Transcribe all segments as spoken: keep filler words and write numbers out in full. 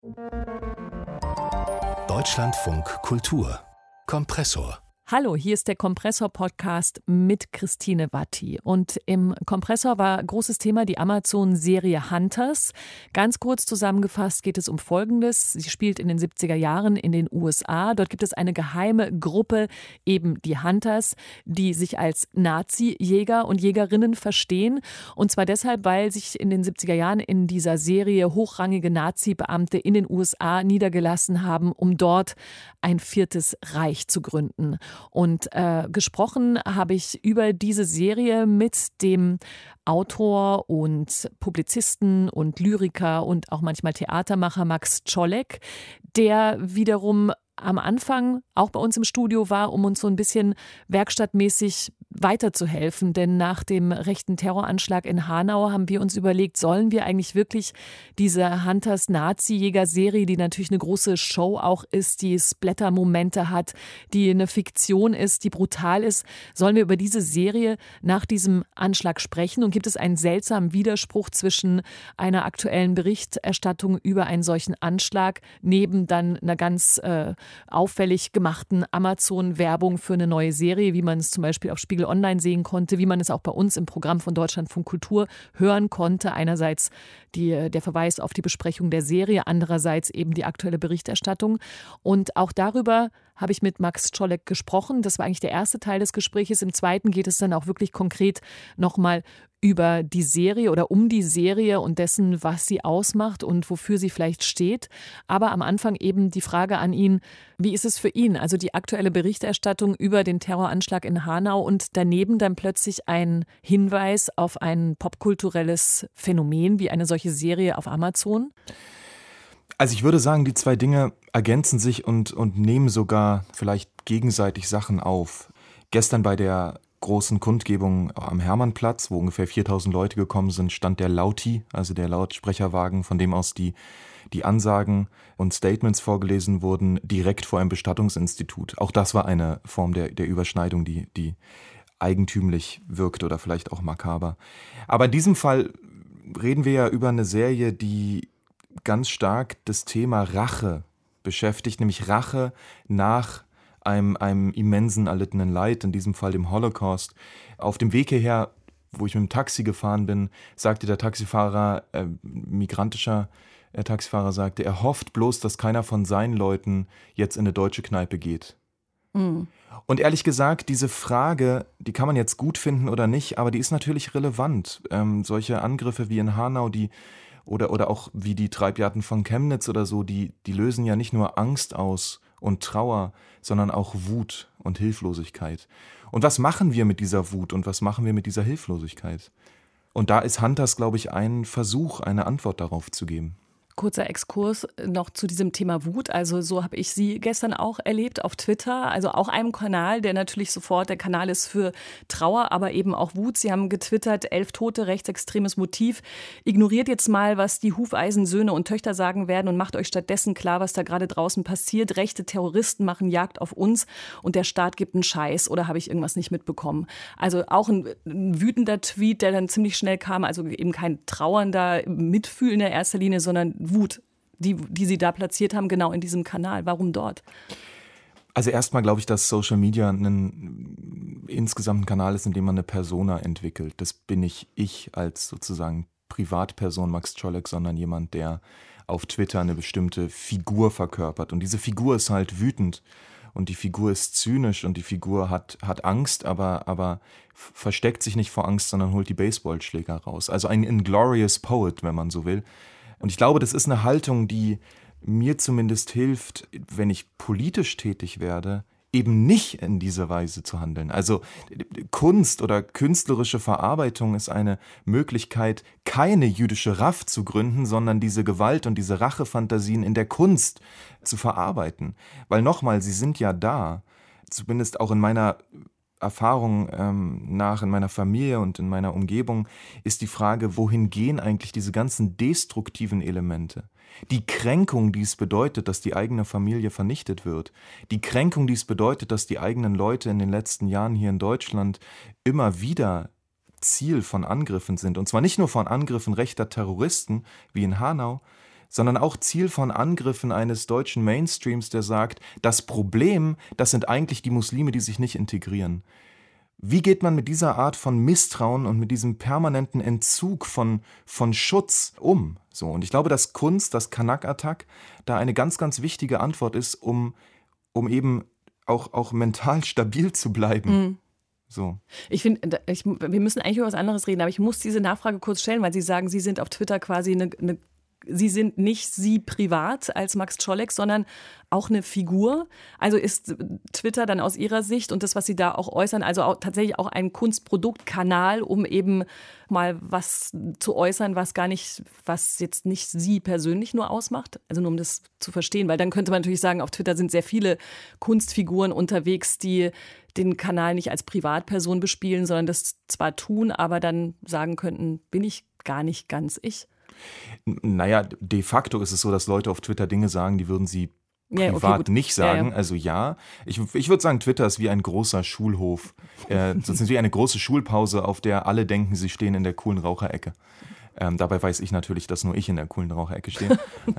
Deutschlandfunk Kultur Kompressor. Hallo, hier ist der Kompressor-Podcast mit Christine Watti. Und im Kompressor war großes Thema die Amazon-Serie Hunters. Ganz kurz zusammengefasst geht es um Folgendes. Sie spielt in den siebziger Jahren in den U S A. Dort gibt es eine geheime Gruppe, eben die Hunters, die sich als Nazi-Jäger und Jägerinnen verstehen. Und zwar deshalb, weil sich in den siebziger Jahren in dieser Serie hochrangige Nazi-Beamte in den U S A niedergelassen haben, um dort ein viertes Reich zu gründen. Und äh, gesprochen habe ich über diese Serie mit dem Autor und Publizisten und Lyriker und auch manchmal Theatermacher Max Czolek, der wiederum am Anfang auch bei uns im Studio war, um uns so ein bisschen werkstattmäßig weiterzuhelfen. Denn nach dem rechten Terroranschlag in Hanau haben wir uns überlegt, sollen wir eigentlich wirklich diese Hunters-Nazi-Jäger-Serie, die natürlich eine große Show auch ist, die Splatter-Momente hat, die eine Fiktion ist, die brutal ist, sollen wir über diese Serie nach diesem Anschlag sprechen? Und gibt es einen seltsamen Widerspruch zwischen einer aktuellen Berichterstattung über einen solchen Anschlag neben dann einer ganz äh, auffällig gemachten Amazon-Werbung für eine neue Serie, wie man es zum Beispiel auf Spiegel Online sehen konnte, wie man es auch bei uns im Programm von Deutschlandfunk Kultur hören konnte. Einerseits die, der Verweis auf die Besprechung der Serie, andererseits eben die aktuelle Berichterstattung. Und auch darüber habe ich mit Max Czolek gesprochen. Das war eigentlich der erste Teil des Gespräches. Im zweiten geht es dann auch wirklich konkret nochmal über die Serie oder um die Serie und dessen, was sie ausmacht und wofür sie vielleicht steht. Aber am Anfang eben die Frage an ihn, wie ist es für ihn? Also die aktuelle Berichterstattung über den Terroranschlag in Hanau und daneben dann plötzlich ein Hinweis auf ein popkulturelles Phänomen wie eine solche Serie auf Amazon? Also ich würde sagen, die zwei Dinge ergänzen sich und, und nehmen sogar vielleicht gegenseitig Sachen auf. Gestern bei der großen Kundgebung am Hermannplatz, wo ungefähr viertausend Leute gekommen sind, stand der Lauti, also der Lautsprecherwagen, von dem aus die, die Ansagen und Statements vorgelesen wurden, direkt vor einem Bestattungsinstitut. Auch das war eine Form der, der Überschneidung, die, die eigentümlich wirkte oder vielleicht auch makaber. Aber in diesem Fall reden wir ja über eine Serie, die ganz stark das Thema Rache beschäftigt, nämlich Rache nach einem, einem immensen erlittenen Leid, in diesem Fall dem Holocaust. Auf dem Weg hierher, wo ich mit dem Taxi gefahren bin, sagte der Taxifahrer, äh, migrantischer äh, Taxifahrer sagte, er hofft bloß, dass keiner von seinen Leuten jetzt in eine deutsche Kneipe geht. Mhm. Und ehrlich gesagt, diese Frage, die kann man jetzt gut finden oder nicht, aber die ist natürlich relevant. Ähm, solche Angriffe wie in Hanau, die Oder, oder auch wie die Treibjagden von Chemnitz oder so, die, die lösen ja nicht nur Angst aus und Trauer, sondern auch Wut und Hilflosigkeit. Und was machen wir mit dieser Wut und was machen wir mit dieser Hilflosigkeit? Und da ist Hunters, glaube ich, ein Versuch, eine Antwort darauf zu geben. Kurzer Exkurs noch zu diesem Thema Wut. Also so habe ich Sie gestern auch erlebt auf Twitter. Also auch einem Kanal, der natürlich sofort der Kanal ist für Trauer, aber eben auch Wut. Sie haben getwittert, elf Tote, rechtsextremes Motiv. Ignoriert jetzt mal, was die Hufeisen-Söhne und Töchter sagen werden und macht euch stattdessen klar, was da gerade draußen passiert. Rechte Terroristen machen Jagd auf uns und der Staat gibt einen Scheiß. Oder habe ich irgendwas nicht mitbekommen? Also auch ein, ein wütender Tweet, der dann ziemlich schnell kam. Also eben kein trauernder Mitfühlen in erster Linie, sondern Wut, die, die Sie da platziert haben, genau in diesem Kanal. Warum dort? Also erstmal glaube ich, dass Social Media ein insgesamt ein Kanal ist, in dem man eine Persona entwickelt. Das bin nicht ich als sozusagen Privatperson Max Czolek, sondern jemand, der auf Twitter eine bestimmte Figur verkörpert. Und diese Figur ist halt wütend und die Figur ist zynisch und die Figur hat, hat Angst, aber, aber versteckt sich nicht vor Angst, sondern holt die Baseballschläger raus. Also ein inglorious poet, wenn man so will. Und ich glaube, das ist eine Haltung, die mir zumindest hilft, wenn ich politisch tätig werde, eben nicht in dieser Weise zu handeln. Also Kunst oder künstlerische Verarbeitung ist eine Möglichkeit, keine jüdische Raff zu gründen, sondern diese Gewalt und diese Rachefantasien in der Kunst zu verarbeiten. Weil nochmal, sie sind ja da, zumindest auch in meiner Erfahrung ähm, nach, in meiner Familie und in meiner Umgebung, ist die Frage, wohin gehen eigentlich diese ganzen destruktiven Elemente? Die Kränkung, die es bedeutet, dass die eigene Familie vernichtet wird. Die Kränkung, die es bedeutet, dass die eigenen Leute in den letzten Jahren hier in Deutschland immer wieder Ziel von Angriffen sind. Und zwar nicht nur von Angriffen rechter Terroristen, wie in Hanau, sondern auch Ziel von Angriffen eines deutschen Mainstreams, der sagt, das Problem, das sind eigentlich die Muslime, die sich nicht integrieren. Wie geht man mit dieser Art von Misstrauen und mit diesem permanenten Entzug von, von Schutz um? So, und ich glaube, dass Kunst, das Kanak-Attack, da eine ganz, ganz wichtige Antwort ist, um, um eben auch, auch mental stabil zu bleiben. Mhm. So. Ich finde, ich, wir müssen eigentlich über was anderes reden, aber ich muss diese Nachfrage kurz stellen, weil Sie sagen, Sie sind auf Twitter quasi eine, eine Sie sind nicht Sie privat als Max Czolek, sondern auch eine Figur. Also ist Twitter dann aus Ihrer Sicht und das, was Sie da auch äußern, also auch tatsächlich auch ein Kunstproduktkanal, um eben mal was zu äußern, was gar nicht, was jetzt nicht Sie persönlich nur ausmacht? Also nur um das zu verstehen, weil dann könnte man natürlich sagen, auf Twitter sind sehr viele Kunstfiguren unterwegs, die den Kanal nicht als Privatperson bespielen, sondern das zwar tun, aber dann sagen könnten, bin ich gar nicht ganz ich. Naja, de facto ist es so, dass Leute auf Twitter Dinge sagen, die würden sie Ja, privat okay, nicht sagen. Ja, ja. Also ja, ich, ich würde sagen, Twitter ist wie ein großer Schulhof. Äh, sozusagen wie eine große Schulpause, auf der alle denken, sie stehen in der coolen Raucherecke. Ähm, dabei weiß ich natürlich, dass nur ich in der coolen Raucherecke stehe.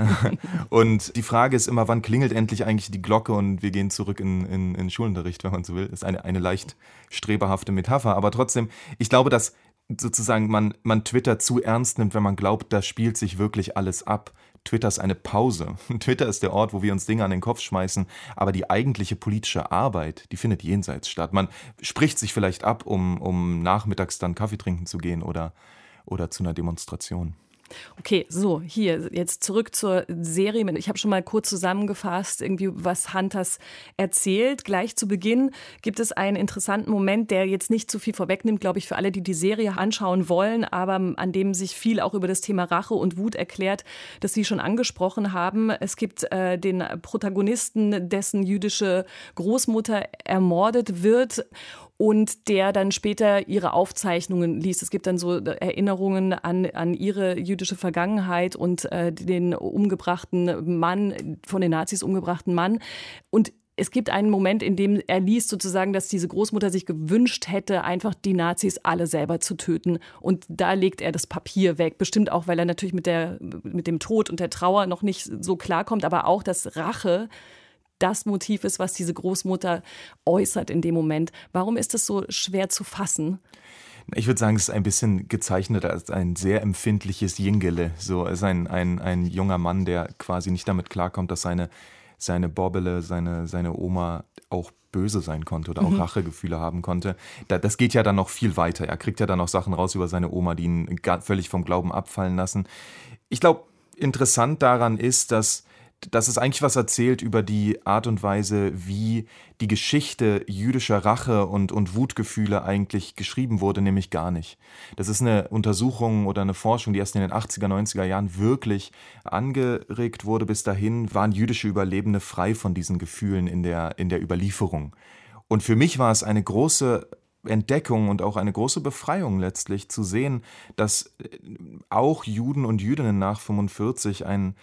Und die Frage ist immer, wann klingelt endlich eigentlich die Glocke und wir gehen zurück in, in, in Schulunterricht, wenn man so will. Das ist eine, eine leicht streberhafte Metapher. Aber trotzdem, ich glaube, dass sozusagen man, man Twitter zu ernst nimmt, wenn man glaubt, da spielt sich wirklich alles ab. Twitter ist eine Pause. Twitter ist der Ort, wo wir uns Dinge an den Kopf schmeißen, aber die eigentliche politische Arbeit, die findet jenseits statt. Man spricht sich vielleicht ab, um, um nachmittags dann Kaffee trinken zu gehen oder, oder zu einer Demonstration. Okay, so, hier, jetzt zurück zur Serie. Ich habe schon mal kurz zusammengefasst, irgendwie was Hunters erzählt. Gleich zu Beginn gibt es einen interessanten Moment, der jetzt nicht zu viel vorwegnimmt, glaube ich, für alle, die die Serie anschauen wollen, aber an dem sich viel auch über das Thema Rache und Wut erklärt, das Sie schon angesprochen haben. Es gibt äh, den Protagonisten, dessen jüdische Großmutter ermordet wird und der dann später ihre Aufzeichnungen liest. Es gibt dann so Erinnerungen an, an ihre jüdische Vergangenheit und äh, den umgebrachten Mann, von den Nazis umgebrachten Mann. Und es gibt einen Moment, in dem er liest sozusagen, dass diese Großmutter sich gewünscht hätte, einfach die Nazis alle selber zu töten. Und da legt er das Papier weg. Bestimmt auch, weil er natürlich mit, der, mit dem Tod und der Trauer noch nicht so klarkommt, aber auch, dass Rache das Motiv ist, was diese Großmutter äußert in dem Moment. Warum ist das so schwer zu fassen? Ich würde sagen, es ist ein bisschen gezeichnet als ein sehr empfindliches Jingele. So, es ist ein, ein, ein junger Mann, der quasi nicht damit klarkommt, dass seine, seine Bobbele, seine, seine Oma auch böse sein konnte oder auch mhm. Rachegefühle haben konnte. Das geht ja dann noch viel weiter. Er kriegt ja dann noch Sachen raus über seine Oma, die ihn völlig vom Glauben abfallen lassen. Ich glaube, interessant daran ist, dass dass es eigentlich was erzählt über die Art und Weise, wie die Geschichte jüdischer Rache und, und Wutgefühle eigentlich geschrieben wurde, nämlich gar nicht. Das ist eine Untersuchung oder eine Forschung, die erst in den achtziger, neunziger Jahren wirklich angeregt wurde. Bis dahin waren jüdische Überlebende frei von diesen Gefühlen in der, in der Überlieferung. Und für mich war es eine große Entdeckung und auch eine große Befreiung letztlich zu sehen, dass auch Juden und Jüdinnen nach fünfundvierzig ein,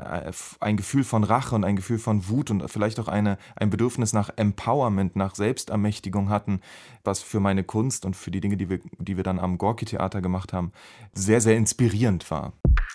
ein Gefühl von Rache und ein Gefühl von Wut und vielleicht auch eine, ein Bedürfnis nach Empowerment, nach Selbstermächtigung hatten, was für meine Kunst und für die Dinge, die wir, die wir dann am Gorki-Theater gemacht haben, sehr, sehr inspirierend war.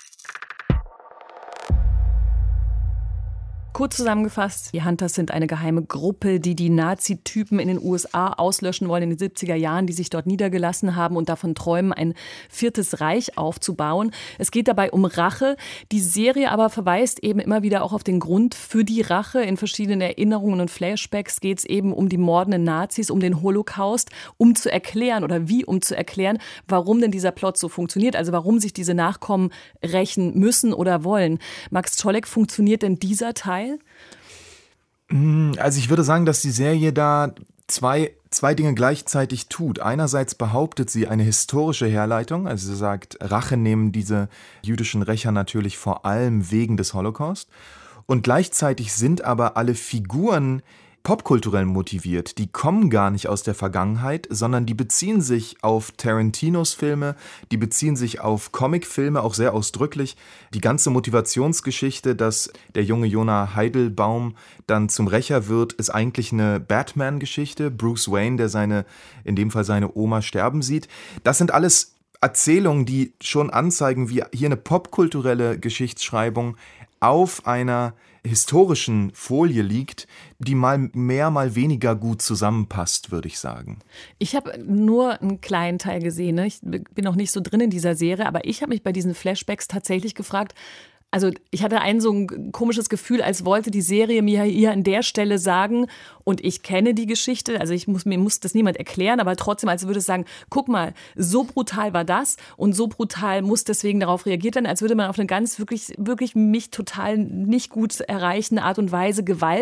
Kurz zusammengefasst, die Hunters sind eine geheime Gruppe, die die Nazi-Typen in den U S A auslöschen wollen in den siebziger Jahren, die sich dort niedergelassen haben und davon träumen, ein viertes Reich aufzubauen. Es geht dabei um Rache. Die Serie aber verweist eben immer wieder auch auf den Grund für die Rache. In verschiedenen Erinnerungen und Flashbacks geht es eben um die mordenden Nazis, um den Holocaust, um zu erklären oder wie um zu erklären, warum denn dieser Plot so funktioniert, also warum sich diese Nachkommen rächen müssen oder wollen. Max Czolek, funktioniert denn dieser Teil? Also ich würde sagen, dass die Serie da zwei, zwei Dinge gleichzeitig tut. Einerseits behauptet sie eine historische Herleitung, also sie sagt, Rache nehmen diese jüdischen Rächer natürlich vor allem wegen des Holocaust. Und gleichzeitig sind aber alle Figuren popkulturell motiviert. Die kommen gar nicht aus der Vergangenheit, sondern die beziehen sich auf Tarantinos Filme, die beziehen sich auf Comicfilme, auch sehr ausdrücklich. Die ganze Motivationsgeschichte, dass der junge Jonah Heidelbaum dann zum Rächer wird, ist eigentlich eine Batman-Geschichte. Bruce Wayne, der seine, in dem Fall seine Oma sterben sieht. Das sind alles Erzählungen, die schon anzeigen, wie hier eine popkulturelle Geschichtsschreibung auf einer historischen Folie liegt, die mal mehr, mal weniger gut zusammenpasst, würde ich sagen. Ich habe nur einen kleinen Teil gesehen. Ne? Ich bin noch nicht so drin in dieser Serie, aber ich habe mich bei diesen Flashbacks tatsächlich gefragt, also ich hatte ein so ein komisches Gefühl, als wollte die Serie mir hier an der Stelle sagen, und ich kenne die Geschichte, also ich muss, mir muss das niemand erklären, aber trotzdem, als würde es sagen, guck mal, so brutal war das und so brutal muss deswegen darauf reagiert werden, als würde man auf eine ganz wirklich, wirklich mich total nicht gut erreichende Art und Weise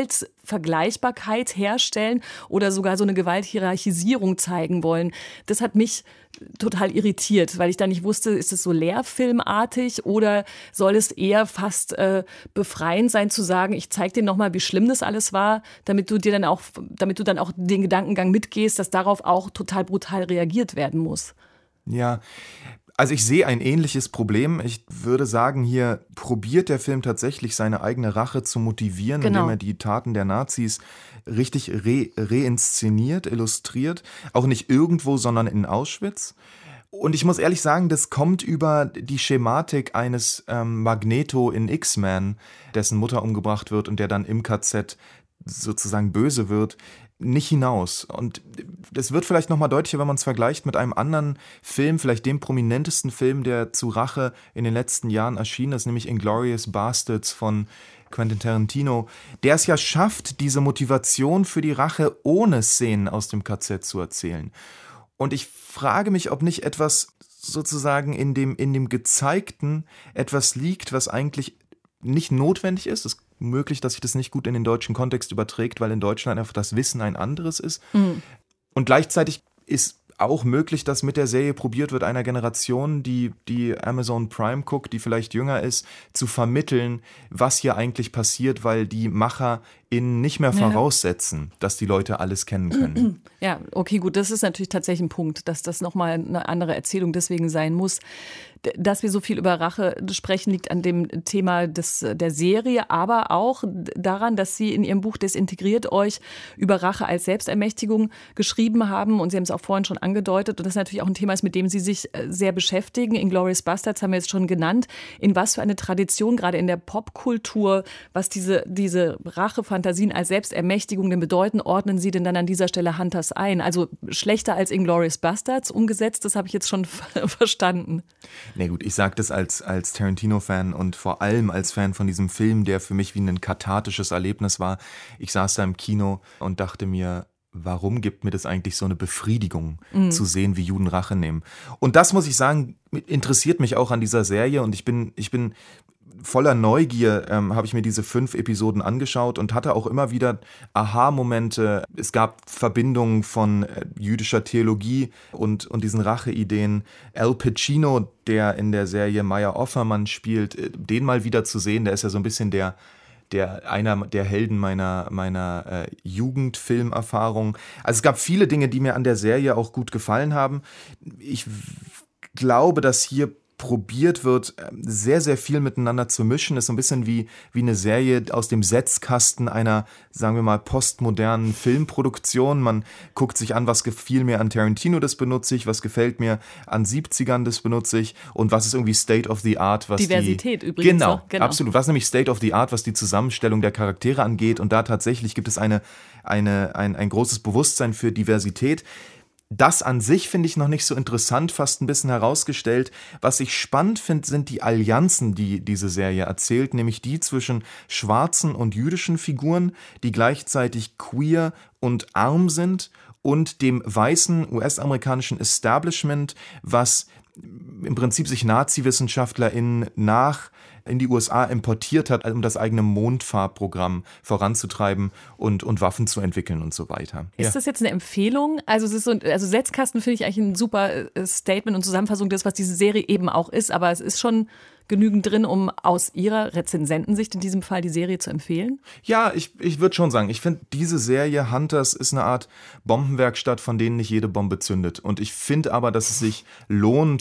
Gewaltvergleichbarkeit herstellen oder sogar so eine Gewalthierarchisierung zeigen wollen. Das hat mich total irritiert, weil ich da nicht wusste, ist es so lehrfilmartig oder soll es eher fast äh, befreiend sein zu sagen, ich zeig dir nochmal, wie schlimm das alles war, damit du dir dann auch, damit du dann auch den Gedankengang mitgehst, dass darauf auch total brutal reagiert werden muss. Ja, also ich sehe ein ähnliches Problem. Ich würde sagen, hier probiert der Film tatsächlich seine eigene Rache zu motivieren, genau. indem er die Taten der Nazis richtig re- reinszeniert, illustriert. Auch nicht irgendwo, sondern in Auschwitz. Und ich muss ehrlich sagen, das kommt über die Schematik eines ähm, Magneto in X-Men, dessen Mutter umgebracht wird und der dann im K Z sozusagen böse wird, nicht hinaus. Und das wird vielleicht nochmal deutlicher, wenn man es vergleicht mit einem anderen Film, vielleicht dem prominentesten Film, der zu Rache in den letzten Jahren erschienen ist, nämlich Inglourious Basterds von Quentin Tarantino, der es ja schafft, diese Motivation für die Rache ohne Szenen aus dem K Z zu erzählen. Und ich frage mich, ob nicht etwas sozusagen in dem, in dem Gezeigten etwas liegt, was eigentlich nicht notwendig ist. Es ist möglich, dass sich das nicht gut in den deutschen Kontext überträgt, weil in Deutschland einfach das Wissen ein anderes ist. Mhm. Und gleichzeitig ist auch möglich, dass mit der Serie probiert wird, einer Generation, die, die Amazon Prime guckt, die vielleicht jünger ist, zu vermitteln, was hier eigentlich passiert, weil die MacherInnen nicht mehr voraussetzen, ja. dass die Leute alles kennen können. Ja, okay, gut, das ist natürlich tatsächlich ein Punkt, dass das nochmal eine andere Erzählung deswegen sein muss. Dass wir so viel über Rache sprechen, liegt an dem Thema des, der Serie, aber auch daran, dass Sie in Ihrem Buch Desintegriert euch über Rache als Selbstermächtigung geschrieben haben. Und Sie haben es auch vorhin schon angedeutet. Und das natürlich auch ein Thema ist, mit dem Sie sich sehr beschäftigen. Inglourious Basterds haben wir jetzt schon genannt. In was für eine Tradition, gerade in der Popkultur, was diese, diese Rachefantasien als Selbstermächtigung denn bedeuten, ordnen Sie denn dann an dieser Stelle Hunters ein? Also schlechter als Inglourious Basterds umgesetzt, das habe ich jetzt schon verstanden. Nee, gut, ich sage das als, als Tarantino-Fan und vor allem als Fan von diesem Film, der für mich wie ein kathartisches Erlebnis war. Ich saß da im Kino und dachte mir, warum gibt mir das eigentlich so eine Befriedigung, mhm. zu sehen, wie Juden Rache nehmen? Und das, muss ich sagen, interessiert mich auch an dieser Serie und ich bin, ich bin voller Neugier ähm, habe ich mir diese fünf Episoden angeschaut und hatte auch immer wieder Aha-Momente. Es gab Verbindungen von äh, jüdischer Theologie und, und diesen Racheideen. Al Pacino, der in der Serie Meier Offermann spielt, äh, den mal wieder zu sehen, der ist ja so ein bisschen der der einer der Helden meiner, meiner äh, Jugendfilmerfahrung. Also es gab viele Dinge, die mir an der Serie auch gut gefallen haben. Ich w- glaube, dass hier probiert wird, sehr, sehr viel miteinander zu mischen. Ist so ein bisschen wie, wie eine Serie aus dem Setzkasten einer, sagen wir mal, postmodernen Filmproduktion. Man guckt sich an, was gefiel mir an Tarantino, das benutze ich, was gefällt mir an siebzigern, das benutze ich und was ist irgendwie State of the Art, was Diversität die, übrigens genau, auch. Genau, absolut. Was nämlich State of the Art, was die Zusammenstellung der Charaktere angeht und da tatsächlich gibt es eine, eine, ein, ein großes Bewusstsein für Diversität. Das an sich finde ich noch nicht so interessant, fast ein bisschen herausgestellt. Was ich spannend finde, sind die Allianzen, die diese Serie erzählt, nämlich die zwischen schwarzen und jüdischen Figuren, die gleichzeitig queer und arm sind, und dem weißen U S-amerikanischen Establishment, was im Prinzip sich Nazi-WissenschaftlerInnen nach in die U S A importiert hat, um das eigene Mondfahrprogramm voranzutreiben und, und Waffen zu entwickeln und so weiter. Ist ja. das jetzt eine Empfehlung? Also, es ist so, also Setzkasten finde ich eigentlich ein super Statement und Zusammenfassung des, was diese Serie eben auch ist, aber es ist schon genügend drin, um aus Ihrer Rezensentensicht in diesem Fall die Serie zu empfehlen? Ja, ich, ich würde schon sagen, ich finde, diese Serie Hunters ist eine Art Bombenwerkstatt, von denen nicht jede Bombe zündet. Und ich finde aber, dass es sich lohnt,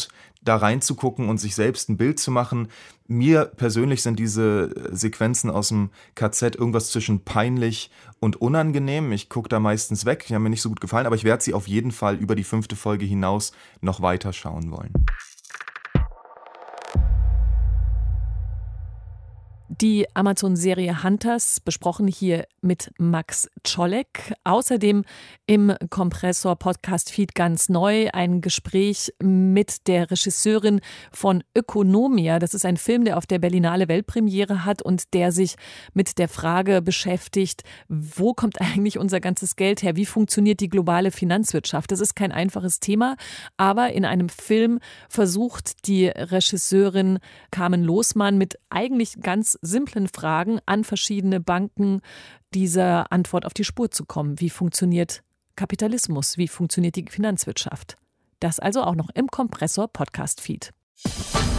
da reinzugucken und sich selbst ein Bild zu machen. Mir persönlich sind diese Sequenzen aus dem K Z irgendwas zwischen peinlich und unangenehm. Ich gucke da meistens weg, die haben mir nicht so gut gefallen, aber ich werde sie auf jeden Fall über die fünfte Folge hinaus noch weiter schauen wollen. Die Amazon-Serie Hunters, besprochen hier mit Max Czolek. Außerdem im Kompressor-Podcast-Feed ganz neu ein Gespräch mit der Regisseurin von Ökonomia. Das ist ein Film, der auf der Berlinale Weltpremiere hat und der sich mit der Frage beschäftigt, wo kommt eigentlich unser ganzes Geld her? Wie funktioniert die globale Finanzwirtschaft? Das ist kein einfaches Thema, aber in einem Film versucht die Regisseurin Carmen Losmann mit eigentlich ganz simplen Fragen an verschiedene Banken dieser Antwort auf die Spur zu kommen. Wie funktioniert Kapitalismus? Wie funktioniert die Finanzwirtschaft? Das also auch noch im Kompressor Podcast Feed.